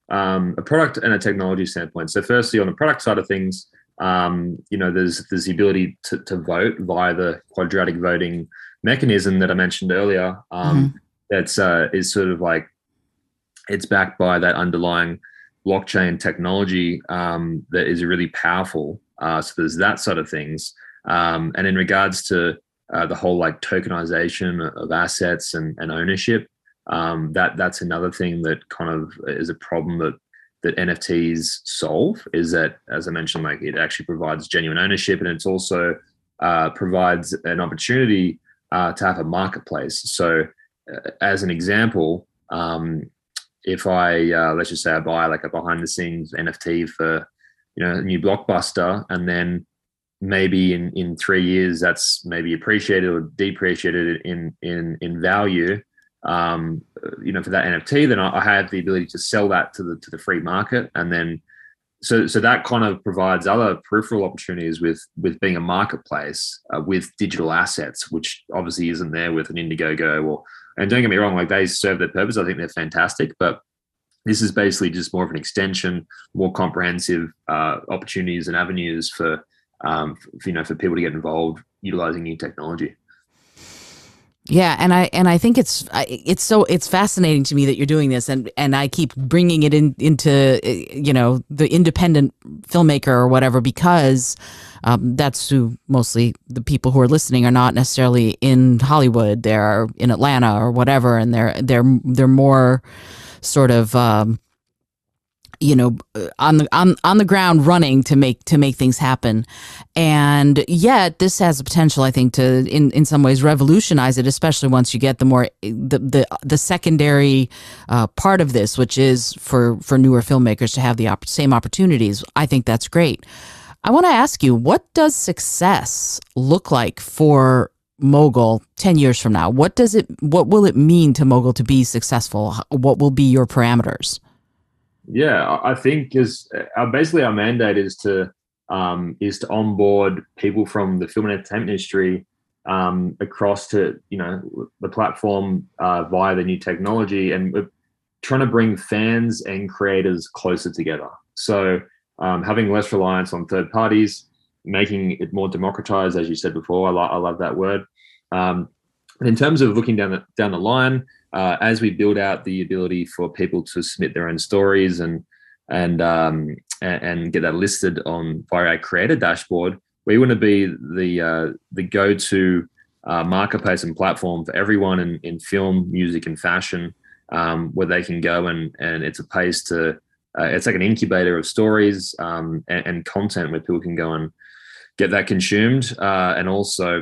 um, a product and a technology standpoint. So firstly, on the product side of things, um, you know, there's there's the ability to, to vote via the quadratic voting mechanism that I mentioned earlier. Um, Mm-hmm. That's uh, is sort of like it's backed by that underlying blockchain technology um, that is really powerful. Uh, so there's that sort of things. Um, and in regards to uh, the whole like tokenization of assets and, and ownership, um, that that's another thing that kind of is a problem that that N F Ts solve. Is that, as I mentioned, like it actually provides genuine ownership, and it's also uh, provides an opportunity uh, to have a marketplace. So, uh, as an example, um, if I uh, let's just say I buy like a behind the scenes N F T for, you know, a new blockbuster, and then maybe in in three years that's maybe appreciated or depreciated in in in value, um, you know, for that N F T, then I, I have the ability to sell that to the to the free market, and then so so that kind of provides other peripheral opportunities with with being a marketplace uh, with digital assets, which obviously isn't there with an Indiegogo. Or, and don't get me wrong, like they serve their purpose. I think they're fantastic, but this is basically just more of an extension, more comprehensive uh, opportunities and avenues for, um, for, you know, for people to get involved utilizing new technology. Yeah, and I and I think it's it's so it's fascinating to me that you're doing this, and and I keep bringing it in into you know the independent filmmaker or whatever, because um, that's who mostly the people who are listening are not necessarily in Hollywood. They're in Atlanta or whatever, and they're they're they're more sort of um, you know on the on on the ground running to make to make things happen. And yet this has the potential, I think, to in in some ways revolutionize it, especially once you get the more the the, the secondary uh, part of this, which is for for newer filmmakers to have the op- same opportunities. I think that's great. I want to ask you, what does success look like for Mogul ten years from now? What does it what will it mean to Mogul to be successful? What will be your parameters? Yeah, I think is uh, basically our mandate is to um, is to onboard people from the film and entertainment industry um, across to, you know, the platform uh, via the new technology, and we're trying to bring fans and creators closer together. So um, having less reliance on third parties, making it more democratized, as you said before. I, lo- I love that word. Um, and in terms of looking down the down the line, uh, as we build out the ability for people to submit their own stories and and um, and, and get that listed on via our creator dashboard, we want to be the uh, the go-to uh, marketplace and platform for everyone in, in film, music, and fashion, um, where they can go and and it's a place to uh, it's like an incubator of stories um, and, and content where people can go and get that consumed, uh, and also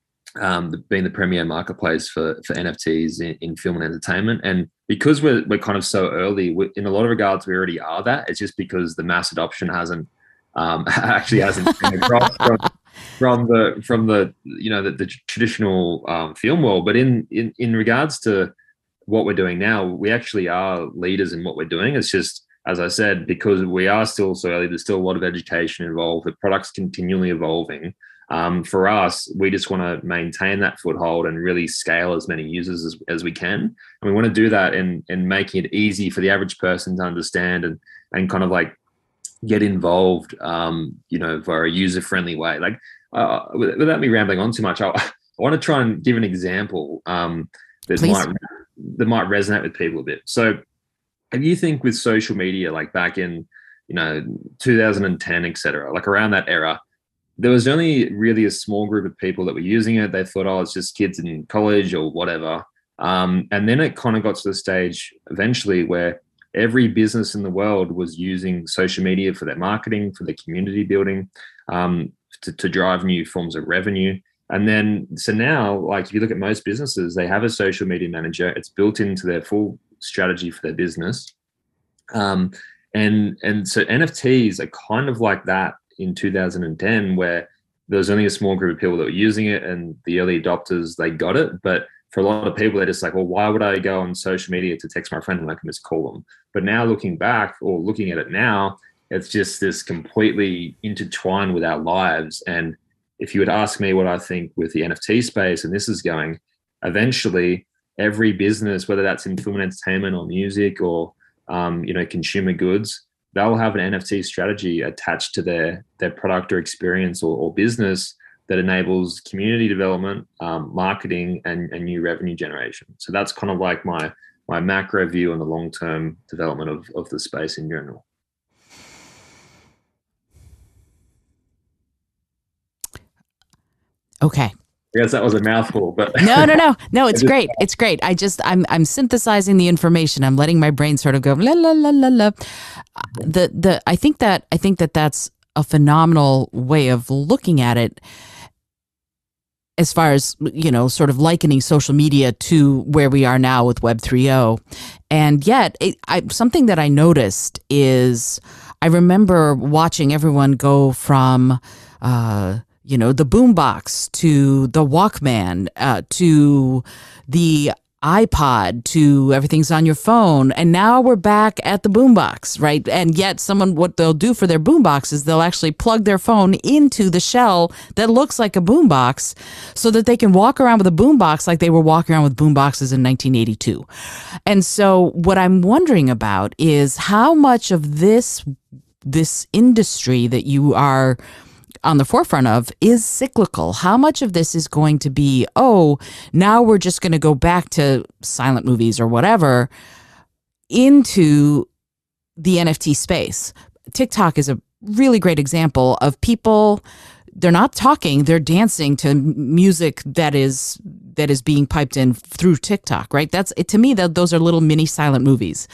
um, the, being the premier marketplace for, for N F Ts in, in film and entertainment. And because we're, we're kind of so early, we, in a lot of regards, we already are that. It's just because the mass adoption hasn't um, actually hasn't been across from, from the from the you know the, the traditional um, film world. But in, in in regards to what we're doing now, we actually are leaders in what we're doing. It's just, as I said, because we are still so early, there's still a lot of education involved. The product's continually evolving. Um, for us, we just want to maintain that foothold and really scale as many users as, as we can. And we want to do that in, in making it easy for the average person to understand and, and kind of like get involved, um, you know, for a user-friendly way. Like, uh, without me rambling on too much, I, I want to try and give an example um, that Please. might that might resonate with people a bit. So if you think with social media, like back in, you know, two thousand ten, et cetera, like around that era, there was only really a small group of people that were using it. They thought, oh, it's just kids in college or whatever. Um, and then it kind of got to the stage eventually where every business in the world was using social media for their marketing, for their community building, um, to, to drive new forms of revenue. And then, so now, like if you look at most businesses, they have a social media manager. It's built into their full strategy for their business. Um, and, and so N F Ts are kind of like that in two thousand ten, where there was only a small group of people that were using it, and the early adopters, they got it. But for a lot of people, they're just like, well, why would I go on social media to text my friend when I can just call them? But now looking back or looking at it now, it's just this completely intertwined with our lives. And if you would ask me what I think with the N F T space, and this is going, eventually every business, whether that's in film and entertainment or music or um, you know, consumer goods, they'll have an N F T strategy attached to their their product or experience or, or business that enables community development, um, marketing, and, and new revenue generation. So that's kind of like my my macro view on the long term development of of the space in general. Okay. I guess that was a mouthful, but no, no, no, no. It's great. It's great. I just, I'm, I'm synthesizing the information. I'm letting my brain sort of go la la la la la. The, the. I think that, I think that that's a phenomenal way of looking at it. As far as, you know, sort of likening social media to where we are now with Web three point oh, and yet, it, I, something that I noticed is, I remember watching everyone go from. Uh, you know, the boombox to the Walkman, uh, to the iPod, to everything's on your phone. And now we're back at the boombox, right? And yet someone, what they'll do for their boombox is they'll actually plug their phone into the shell that looks like a boombox so that they can walk around with a boombox like they were walking around with boomboxes in nineteen eighty-two. And so what I'm wondering about is how much of this, this industry that you are on the forefront of is cyclical. How much of this is going to be, oh, now we're just going to go back to silent movies or whatever into the N F T space? TikTok is a really great example of people, they're not talking, they're dancing to music that is that is being piped in through TikTok, right? That's it, to me, that those are little mini silent movies.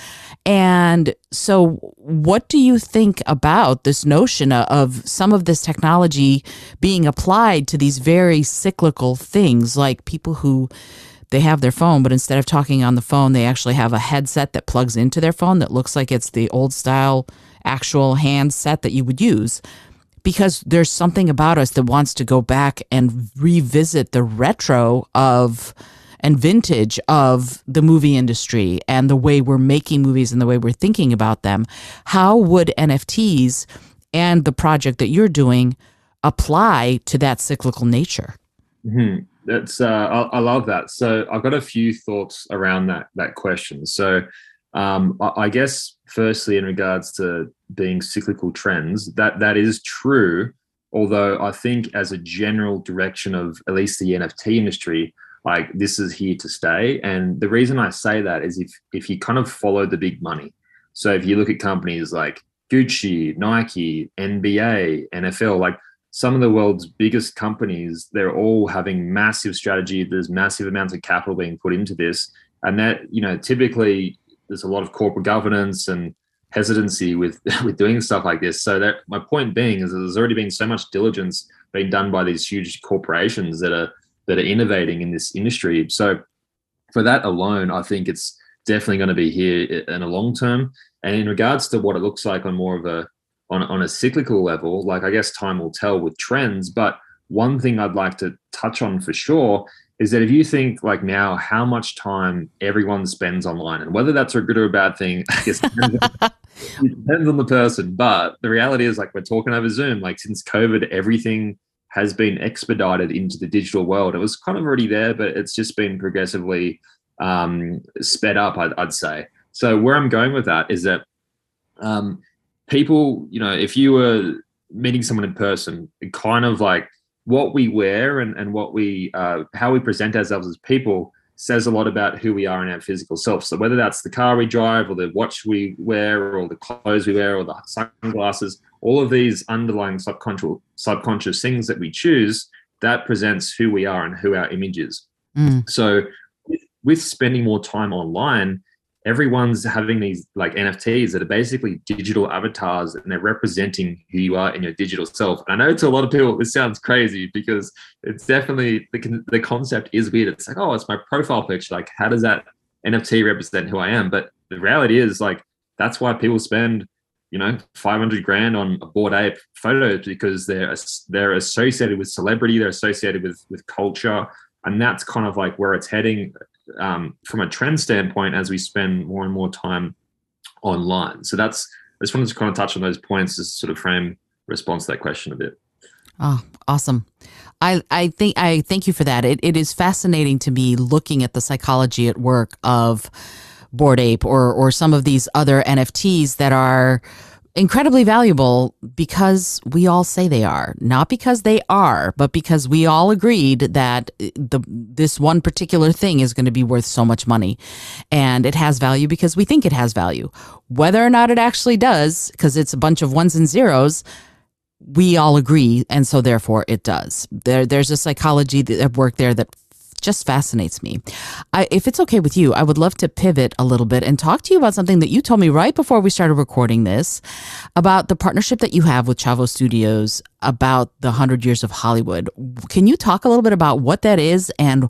And so what do you think about this notion of some of this technology being applied to these very cyclical things, like people who they have their phone, but instead of talking on the phone, they actually have a headset that plugs into their phone that looks like it's the old style actual handset that you would use? Because there's something about us that wants to go back and revisit the retro of and vintage of the movie industry and the way we're making movies and the way we're thinking about them. How would N F Ts and the project that you're doing apply to that cyclical nature? Mm-hmm. That's uh, I, I love that. So I've got a few thoughts around that that question. So um, I, I guess firstly, in regards to being cyclical trends, that that is true. Although I think as a general direction of at least the N F T industry, like this is here to stay. And the reason I say that is if if you kind of follow the big money. So if you look at companies like Gucci, Nike, N B A, N F L, like some of the world's biggest companies, they're all having massive strategy. There's massive amounts of capital being put into this. And that, you know, typically there's a lot of corporate governance and hesitancy with with doing stuff like this. So that my point being is that there's already been so much diligence being done by these huge corporations that are that are innovating in this industry. So for that alone, I think it's definitely going to be here in a long term. And in regards to what it looks like on more of a on, on a cyclical level, like I guess time will tell with trends. But one thing I'd like to touch on for sure is that if you think like now how much time everyone spends online, and whether that's a good or a bad thing, I guess depends on, it depends on the person. But the reality is, like, we're talking over Zoom, like since COVID, everything has been expedited into the digital world. It was kind of already there, but it's just been progressively um, sped up, I'd, I'd say. So where I'm going with that is that um, people, you know, if you were meeting someone in person, it kind of like what we wear and, and what we, uh, how we present ourselves as people says a lot about who we are in our physical self. So whether that's the car we drive or the watch we wear or the clothes we wear or the sunglasses, all of these underlying subconscious subconscious things that we choose, that presents who we are and who our image is. Mm. So with, with spending more time online, everyone's having these like N F Ts that are basically digital avatars, and they're representing who you are in your digital self. And I know to a lot of people, this sounds crazy because it's definitely, the, the concept is weird. It's like, oh, it's my profile picture. Like, how does that N F T represent who I am? But the reality is, like, that's why people spend, you know, five hundred grand on a Bored Ape photos, because they're they're associated with celebrity, they're associated with with culture, and that's kind of like where it's heading um, from a trend standpoint as we spend more and more time online. So that's, I just wanted to kind of touch on those points to sort of frame response to that question a bit. Oh, awesome. I, I think I thank you for that. It it is fascinating to me looking at the psychology at work of Bored Ape or or some of these other N F Ts that are incredibly valuable because we all say they are, not because they are, but because we all agreed that the this one particular thing is going to be worth so much money, and it has value because we think it has value. Whether or not it actually does, because it's a bunch of ones and zeros, we all agree, and so therefore it does. There, there's a psychology at work there that just fascinates me. I, if it's okay with you, I would love to pivot a little bit and talk to you about something that you told me right before we started recording this, about the partnership that you have with Chavo Studios about the one hundred years of Hollywood. Can you talk a little bit about what that is and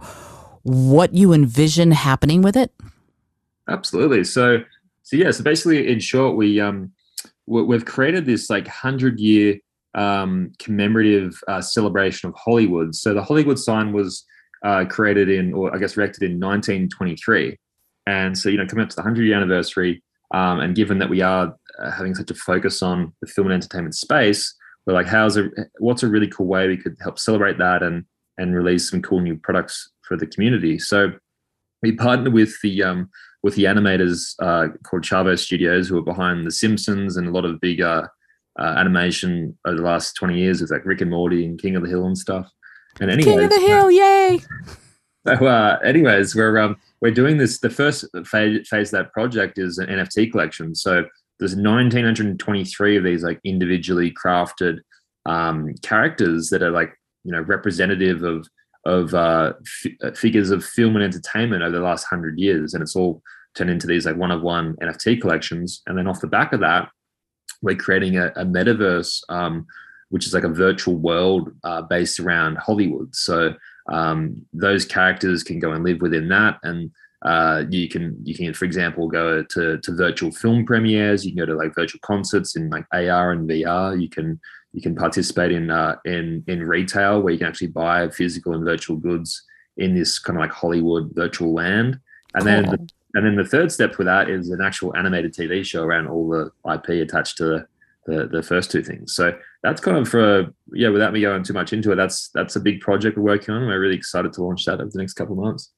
what you envision happening with it? Absolutely. So, so yeah, so basically in short, we, um, we've created this like one hundred year um, commemorative uh, celebration of Hollywood. So the Hollywood sign was Uh, created in, or I guess erected in nineteen twenty-three. And so, you know, coming up to the one hundred year anniversary, um, and given that we are uh, having such a focus on the film and entertainment space, we're like, how's a, what's a really cool way we could help celebrate that and and release some cool new products for the community. So we partnered with the um, with the animators uh, called Chavo Studios, who are behind The Simpsons and a lot of big uh, uh, animation over the last twenty years, with like Rick and Morty and King of the Hill and stuff. And anyways, King of the Hill, yay! So, uh, anyways, we're um, we're doing this. The first phase, phase of that project is an N F T collection. So there's one thousand nine hundred twenty-three of these like individually crafted um, characters that are like, you know, representative of of uh, f- figures of film and entertainment over the last hundred years, and it's all turned into these like one of one N F T collections. And then off the back of that, we're creating a, a metaverse. Um, which is like a virtual world uh, based around Hollywood. So um, those characters can go and live within that. And uh, you can, you can, for example, go to, to virtual film premieres. You can go to like virtual concerts in like A R and V R. You can, you can participate in, uh, in, in retail, where you can actually buy physical and virtual goods in this kind of like Hollywood virtual land. And Cool. then, the, and then the third step for that is an actual animated T V show around all the I P attached to the, the, the first two things. So that's kind of for, yeah, without me going too much into it, that's that's a big project we're working on. We're really excited to launch that over the next couple of months.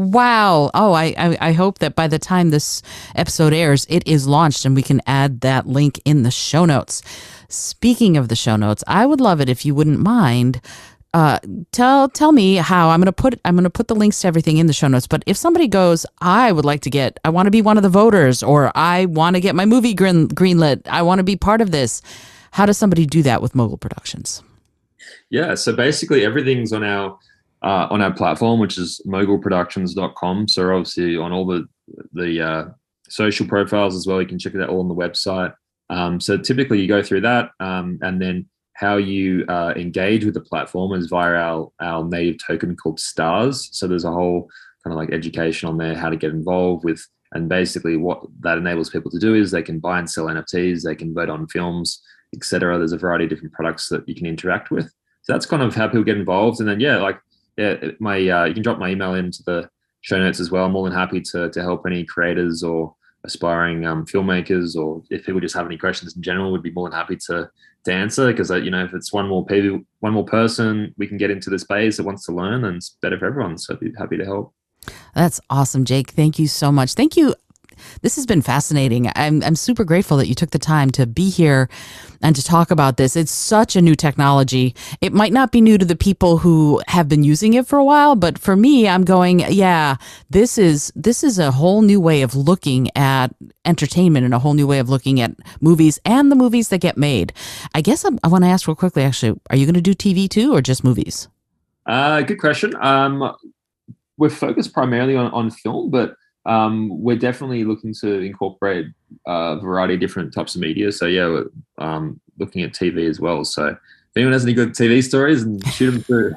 Wow. Oh, I, I, I hope that by the time this episode airs, it is launched and we can add that link in the show notes. Speaking of the show notes, I would love it if you wouldn't mind. Uh, tell tell me how I'm gonna put I'm gonna put the links to everything in the show notes. But if somebody goes, I would like to get, I want to be one of the voters, or I want to get my movie green, greenlit, I want to be part of this. How does somebody do that with Mogul Productions? Yeah, so basically everything's on our uh, on our platform, which is mogul productions dot com. So obviously on all the the uh, social profiles as well. You can check it out all on the website. Um, so typically you go through that, um, and then how you uh, engage with the platform is via our, our native token called Stars. So there's a whole kind of like education on there, how to get involved with, and basically what that enables people to do is they can buy and sell N F Ts, they can vote on films, et cetera. There's a variety of different products that you can interact with. So that's kind of how people get involved. And then, yeah, like, yeah, my uh, you can drop my email into the show notes as well. I'm more than happy to to help any creators or aspiring um, filmmakers, or if people just have any questions in general, would be more than happy to to answer, because uh, you know, if it's one more people, one more person we can get into the space that wants to learn, then it's better for everyone. So I'd be happy to help. That's awesome, Jake. Thank you so much. Thank you. This has been fascinating. I'm I'm super grateful that you took the time to be here and to talk about this. It's such a new technology. It might not be new to the people who have been using it for a while, but for me, I'm going, yeah, this is this is a whole new way of looking at entertainment and a whole new way of looking at movies and the movies that get made. I guess I'm, I want to ask real quickly, actually, are you going to do T V too, or just movies? Uh, good question. Um, we're focused primarily on, on film, but Um, we're definitely looking to incorporate a variety of different types of media. So yeah, we're um, looking at T V as well. So if anyone has any good T V stories, and shoot them through.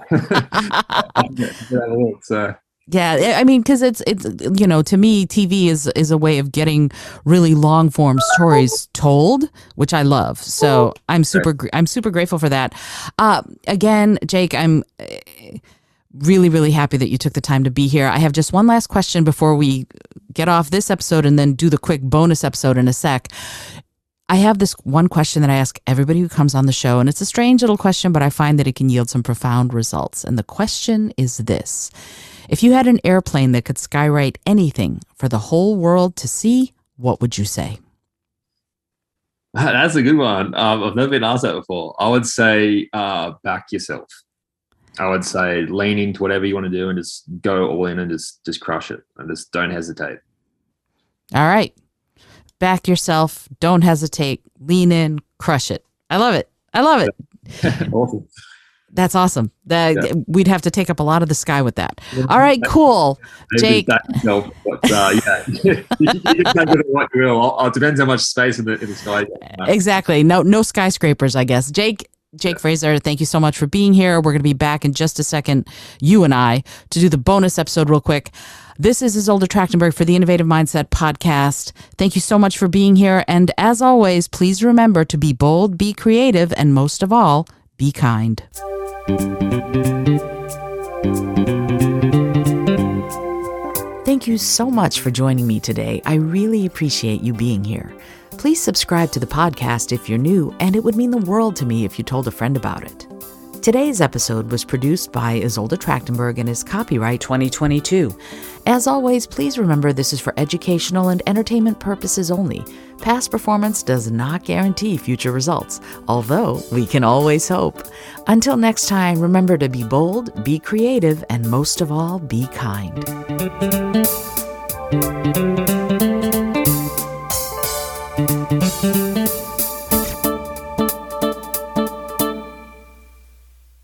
So yeah, I mean, because it's it's you know, to me, T V is is a way of getting really long form stories told, which I love. So I'm super I'm super grateful for that. Uh, again, Jake, I'm. Uh, Really, really happy that you took the time to be here. I have just one last question before we get off this episode and then do the quick bonus episode in a sec. I have this one question that I ask everybody who comes on the show, and it's a strange little question, but I find that it can yield some profound results. And the question is this. If you had an airplane that could skywrite anything for the whole world to see, what would you say? That's a good one. Um, I've never been asked that before. I would say uh, back yourself. I would say lean into whatever you want to do and just go all in and just just crush it and just don't hesitate. All right. Back yourself. Don't hesitate. Lean in. Crush it. I love it. I love it. Awesome. That's awesome. The, Yeah. We'd have to take up a lot of the sky with that. All right, cool. Jake. Back yourself, but, uh, yeah, you can take it what you will. It depends how much space in the, in the sky. Exactly. No, no skyscrapers, I guess. Jake, Jake Fraser, thank you so much for being here. We're going to be back in just a second, you and I, to do the bonus episode real quick. This is Isolde Trachtenberg for the Innovative Mindset Podcast. Thank you so much for being here. And as always, please remember to be bold, be creative, and most of all, be kind. Thank you so much for joining me today. I really appreciate you being here. Please subscribe to the podcast if you're new, and it would mean the world to me if you told a friend about it. Today's episode was produced by Isolde Trachtenberg and is copyright twenty twenty-two. As always, please remember this is for educational and entertainment purposes only. Past performance does not guarantee future results, although we can always hope. Until next time, remember to be bold, be creative, and most of all, be kind. Thank you.